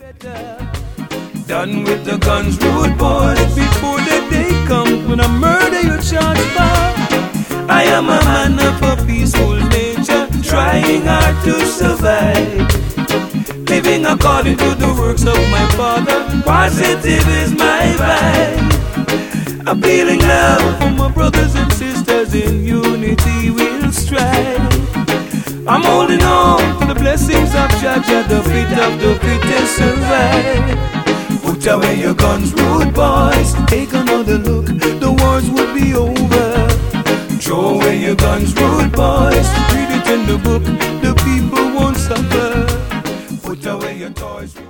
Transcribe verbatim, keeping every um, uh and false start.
Done with the guns, rude boys, before the day comes when I murder your charge for. I am a man of a peaceful nature, trying hard to survive, living according to the works of my Father. Positive is my vibe. Appealing love for my brothers and sisters, in unity we'll strive. I'm holding on to the blessings of Jah Jah, the fit of the fittest survive. Put away your guns, rude boys, take another look, the wars would be over. Throw away your guns, rude boys, read it in the book, the people won't suffer. Put away your toys.